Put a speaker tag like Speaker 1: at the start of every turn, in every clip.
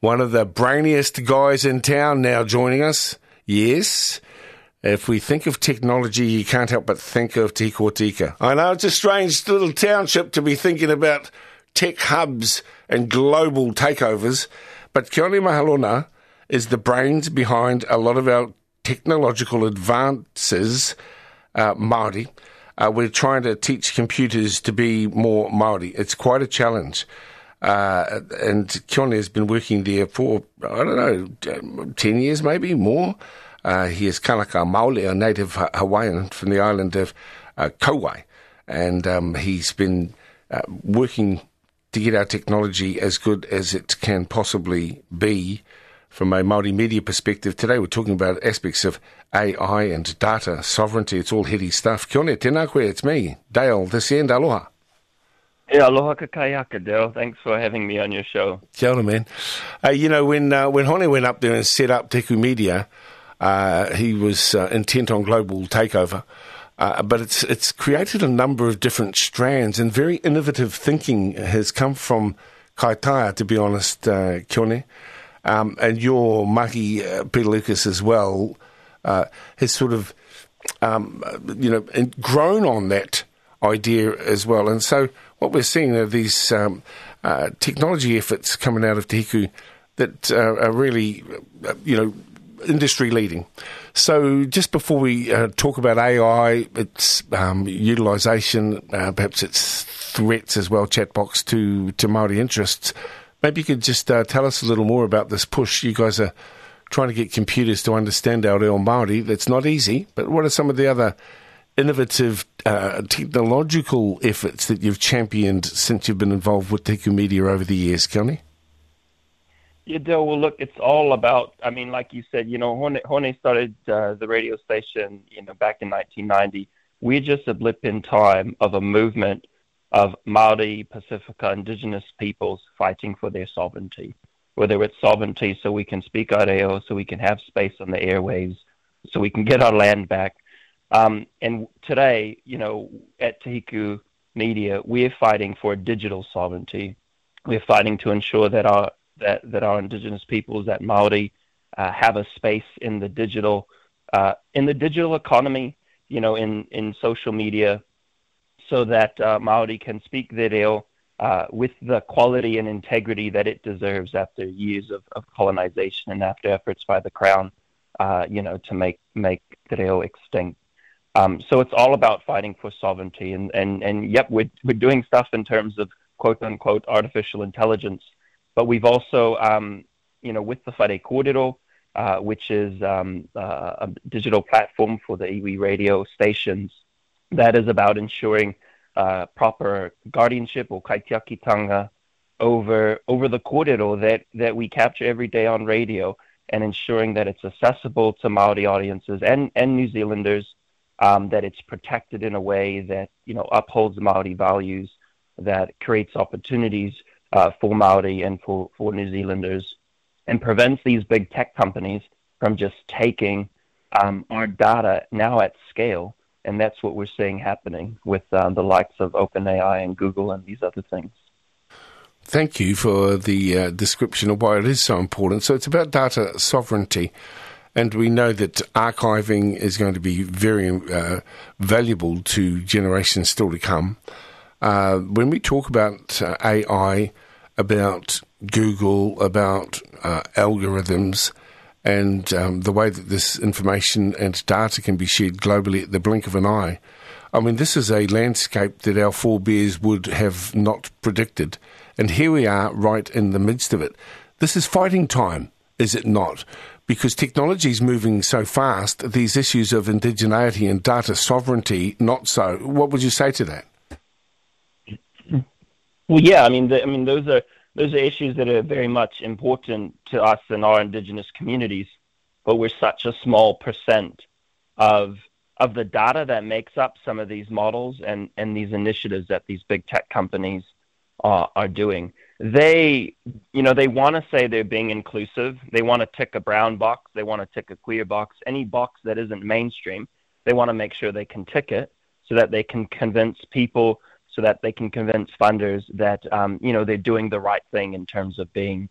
Speaker 1: One of the brainiest guys in town now joining us. Yes. If we think of technology, you can't help but think of Te Kotika. I know it's a strange little township to be thinking about tech hubs and global takeovers, but Kia ora Mahalona is the brains behind a lot of our technological advances, Māori. We're trying to teach computers to be more Māori. It's quite a challenge. And Kione has been working there for, 10 years maybe, more. He is Kanaka Maoli, a native Hawaiian from the island of Kauai. And he's been working to get our technology as good as it can possibly be from a Māori media perspective. Today we're talking about aspects of AI and data sovereignty. It's all heady stuff. Kia ora, tēnā koe, it's me, Dale, this end, aloha.
Speaker 2: Yeah, aloha kakayaka, Dale. Thanks for having me on your show.
Speaker 1: Kia ora, man. When Hone went up there and set up Teku Media, he was intent on global takeover. But it's created a number of different strands, and very innovative thinking has come from Kaitaia, to be honest, Kione. And your Maki, Peter Lucas, as well, has sort of, grown on that idea as well. And so what we're seeing are these technology efforts coming out of Te Hiku that are really, industry leading. So just before we talk about AI, its utilisation, perhaps its threats as well, chatbox to Māori interests, maybe you could just tell us a little more about this push. You guys are trying to get computers to understand our reo Māori. That's not easy, but what are some of the other innovative technological efforts that you've championed since you've been involved with Teku Media over the years, Kelly?
Speaker 2: Yeah, Dale, well, look, it's all about, like you said, Hone started the radio station, back in 1990. We're just a blip in time of a movement of Māori, Pacifica, indigenous peoples fighting for their sovereignty, whether it's sovereignty so we can speak our reo, so we can have space on the airwaves, so we can get our land back. And today, at Te Hiku Media, we're fighting for digital sovereignty. We're fighting to ensure that our indigenous peoples, that Māori, have a space in the digital economy, in social media, so that Māori can speak their reo with the quality and integrity that it deserves after years of colonization and after efforts by the Crown, to make the reo extinct. So it's all about fighting for sovereignty, and yep, we're doing stuff in terms of quote unquote artificial intelligence, but we've also, with the Whare Kōrero, which is a digital platform for the iwi radio stations, that is about ensuring proper guardianship or kaitiakitanga over the kōrero that we capture every day on radio, and ensuring that it's accessible to Māori audiences and New Zealanders, that it's protected in a way that upholds Māori values, that creates opportunities for Māori and for New Zealanders, and prevents these big tech companies from just taking our data now at scale. And that's what we're seeing happening with the likes of OpenAI and Google and these other things.
Speaker 1: Thank you for the description of why it is so important. So it's about data sovereignty. And we know that archiving is going to be very valuable to generations still to come. When we talk about AI, about Google, about algorithms, and the way that this information and data can be shared globally at the blink of an eye, this is a landscape that our forebears would have not predicted. And here we are right in the midst of it. This is fighting time, is it not? Because technology is moving so fast, these issues of indigeneity and data sovereignty, not so. What would you say to that?
Speaker 2: Well, yeah, those are issues that are very much important to us in our indigenous communities, but we're such a small percent of the data that makes up some of these models and these initiatives that these big tech companies are doing. They want to say they're being inclusive. They want to tick a brown box. They want to tick a queer box. Any box that isn't mainstream, they want to make sure they can tick it so that they can convince people, so that they can convince funders that, they're doing the right thing in terms of being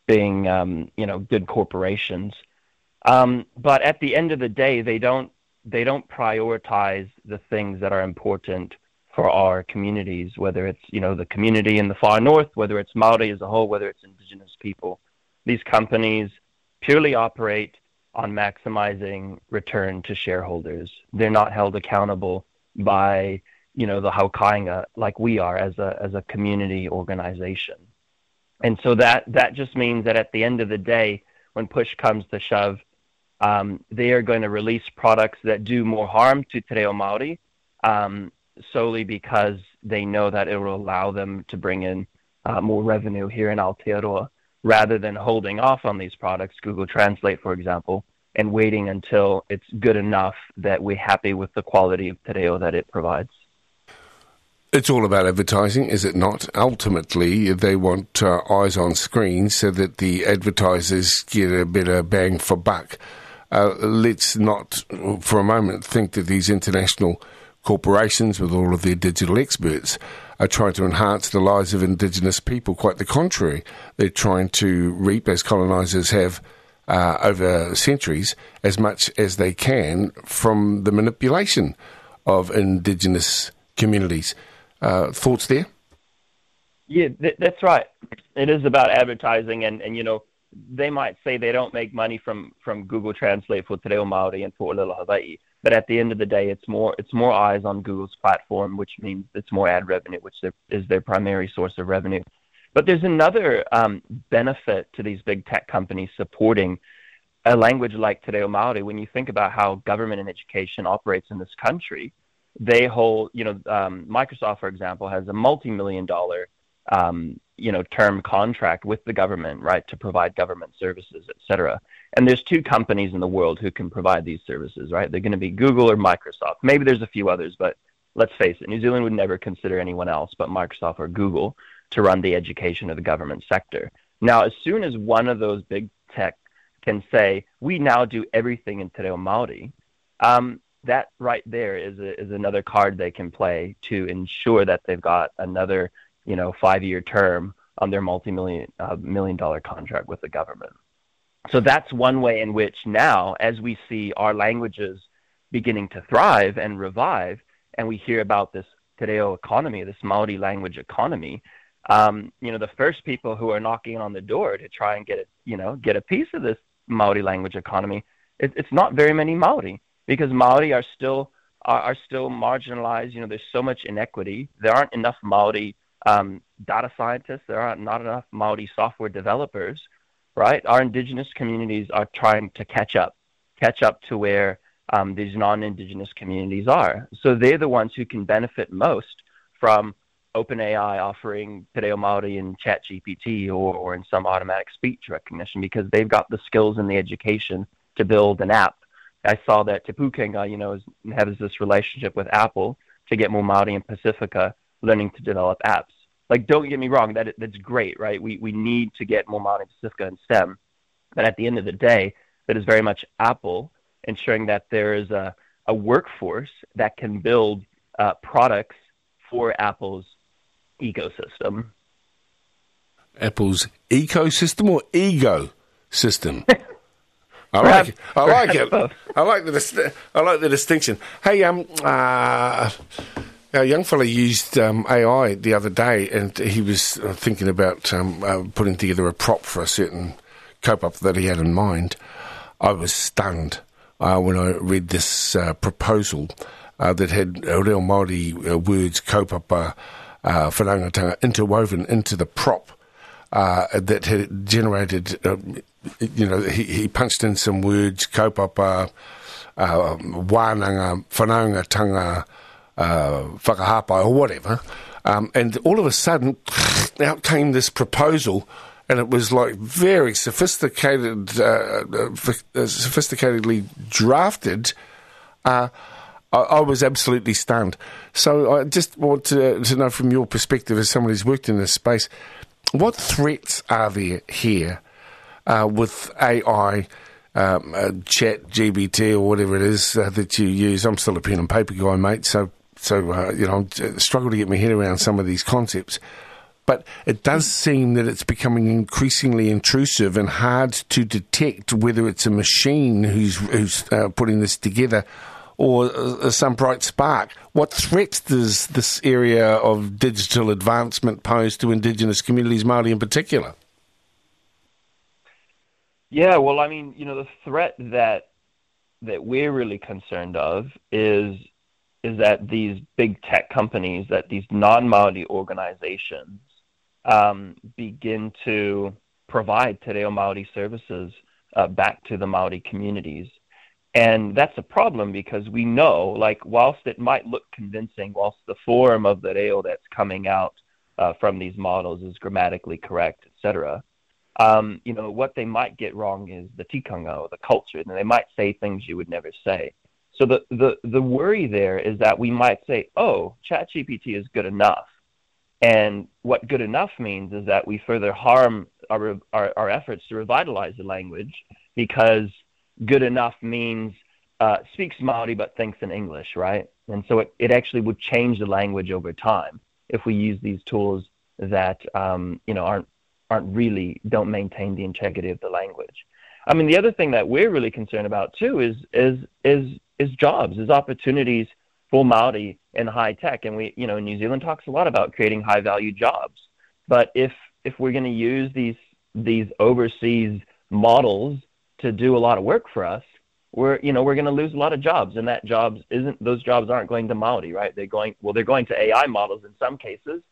Speaker 2: being good corporations. But at the end of the day, they don't prioritize the things that are important for our communities, whether it's the community in the far north, whether it's Maori as a whole, whether it's Indigenous people. These companies purely operate on maximizing return to shareholders. They're not held accountable by the Haukainga like we are as a community organization. And so that just means that at the end of the day, when push comes to shove, they are going to release products that do more harm to Te Reo Māori, solely because they know that it will allow them to bring in more revenue here in Aotearoa, rather than holding off on these products, Google Translate, for example, and waiting until it's good enough that we're happy with the quality of Te Reo that it provides.
Speaker 1: It's all about advertising, is it not? Ultimately, they want eyes on screen so that the advertisers get a better bang for buck. Let's not, for a moment, think that these international corporations, with all of their digital experts, are trying to enhance the lives of Indigenous people. Quite the contrary. They're trying to reap, as colonisers have over centuries, as much as they can from the manipulation of Indigenous communities. Thoughts there?
Speaker 2: Yeah, that's right. It is about advertising, and they might say they don't make money from Google Translate for Te Reo Māori and for Olelo Hawaii, but at the end of the day, it's more eyes on Google's platform, which means it's more ad revenue, which is their primary source of revenue. But there's another benefit to these big tech companies supporting a language like Te Reo Māori. When you think about how government and education operates in this country, they hold, Microsoft, for example, has a multi-million-dollar, term contract with the government, right, to provide government services, et cetera. And there's two companies in the world who can provide these services, right? They're going to be Google or Microsoft. Maybe there's a few others, but let's face it, New Zealand would never consider anyone else but Microsoft or Google to run the education of the government sector. Now, as soon as one of those big tech can say, we now do everything in Te Reo Māori, that right there is another card they can play to ensure that they've got another 5-year term on their multi-million-dollar contract with the government. So that's one way in which now, as we see our languages beginning to thrive and revive, and we hear about this Te Reo economy, this Māori language economy, the first people who are knocking on the door to try and get a piece of this Māori language economy, it's not very many Māori, because Māori are still marginalized. There's so much inequity. There aren't enough Māori data scientists. There are not enough Māori software developers, right? Our Indigenous communities are trying to catch up to where these non-Indigenous communities are. So they're the ones who can benefit most from OpenAI offering Te Reo Māori in ChatGPT or in some automatic speech recognition, because they've got the skills and the education to build an app. I saw that Te Pūkenga, has this relationship with Apple to get more Māori in Pacifica learning to develop apps. Like, don't get me wrong, that's great, right? We need to get more Māori in Pacifica in STEM. But at the end of the day, that is very much Apple ensuring that there is a workforce that can build products for Apple's ecosystem.
Speaker 1: Apple's ecosystem or ego system? I like it. I like the distinction. Hey, a young fella used AI the other day, and he was thinking about putting together a prop for a certain cope-up that he had in mind. I was stunned when I read this proposal that had Reo Māori words, kaupapa, whanaungatanga interwoven into the prop that had generated, he punched in some words, kaupapa, wānanga, whanaungatanga, whakahapa, or whatever. And all of a sudden, out came this proposal, and it was like very sophisticatedly drafted. I was absolutely stunned. So I just want to know from your perspective, as someone who's worked in this space, what threats are there here with AI, chat, GBT, or whatever it is that you use? I'm still a pen and paper guy, mate, so I struggle to get my head around some of these concepts. But it does seem that it's becoming increasingly intrusive and hard to detect whether it's a machine who's putting this together or some bright spark. What threats does this area of digital advancement pose to Indigenous communities, Māori in particular?
Speaker 2: Yeah, well, I mean, the threat that we're really concerned of is that these big tech companies, that these non-Māori organizations begin to provide Te Reo Māori services back to the Māori communities. And that's a problem because we know, like, whilst it might look convincing, whilst the form of the reo that's coming out from these models is grammatically correct, etc., what they might get wrong is the tikanga, or the culture, and they might say things you would never say. So the worry there is that we might say, oh, ChatGPT is good enough. And what good enough means is that we further harm our efforts to revitalize the language, because good enough means speaks Māori but thinks in English, right? And so it actually would change the language over time if we use these tools that don't maintain the integrity of the language. I mean, the other thing that we're really concerned about too is jobs, is opportunities for Māori in high tech. And New Zealand talks a lot about creating high value jobs. But if we're going to use these overseas models to do a lot of work for us, we're going to lose a lot of jobs, and those jobs aren't going to Māori, right? They're going to AI models in some cases.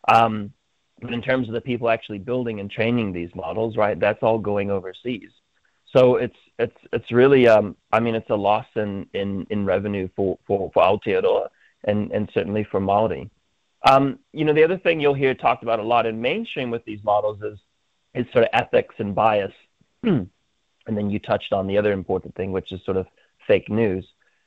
Speaker 2: But in terms of the people actually building and training these models, right, that's all going overseas. So it's really it's a loss in revenue for Aotearoa and certainly for Māori. The other thing you'll hear talked about a lot in mainstream with these models is sort of ethics and bias. And then you touched on the other important thing, which is sort of fake news.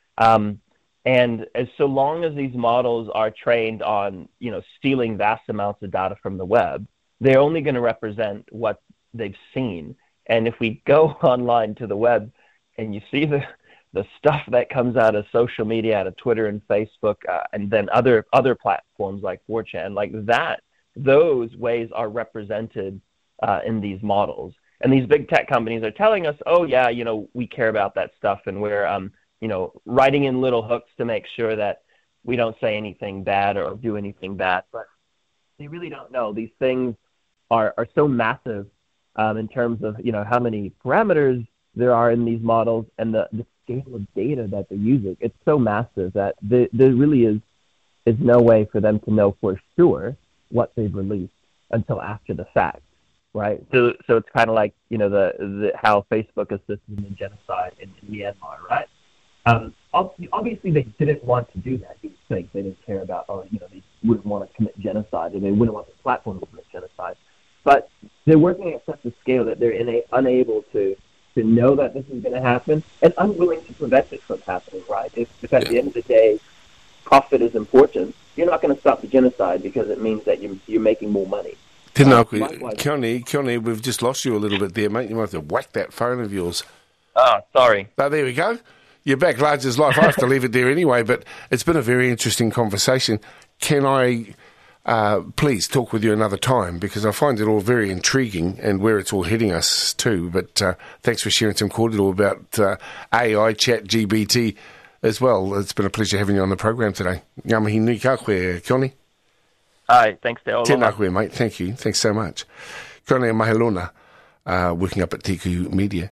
Speaker 2: And so long as these models are trained on, stealing vast amounts of data from the web, they're only going to represent what they've seen. And if we go online to the web and you see the stuff that comes out of social media, out of Twitter and Facebook, and then other platforms like 4chan, like that, those ways are represented in these models. And these big tech companies are telling us, oh, yeah, we care about that stuff, and we're, writing in little hooks to make sure that we don't say anything bad or do anything bad. But they really don't know. These things are so massive in terms of, how many parameters there are in these models and the scale of data that they're using. It's so massive that there really is no way for them to know for sure what they've released until after the fact. Right, so it's kind of like the how Facebook assisted in the genocide in Myanmar, right? Obviously they didn't want to do that. These things they didn't care about, they wouldn't want to commit genocide, and they wouldn't want the platform to commit genocide. But they're working at such a scale that they're unable to know that this is going to happen, and unwilling to prevent it from happening. Right? If at the end of the day, profit is important, you're not going to stop the genocide because it means that you're making more money.
Speaker 1: Keone, we've just lost you a little bit there, mate. You might have to whack that phone of yours.
Speaker 2: Oh, sorry.
Speaker 1: Oh, there we go. You're back large as life. I have to leave it there anyway, but it's been a very interesting conversation. Can I please talk with you another time, because I find it all very intriguing and where it's all heading us to. But thanks for sharing some kōrero about AI, ChatGPT as well. It's been a pleasure having you on the program today. Ngā mihi nui ka koe, Keone.
Speaker 2: Hi, thanks, Dale.
Speaker 1: Tēnā koe, mate. Thank you. Thanks so much. Keone Mahelona, working up at Tiku Media.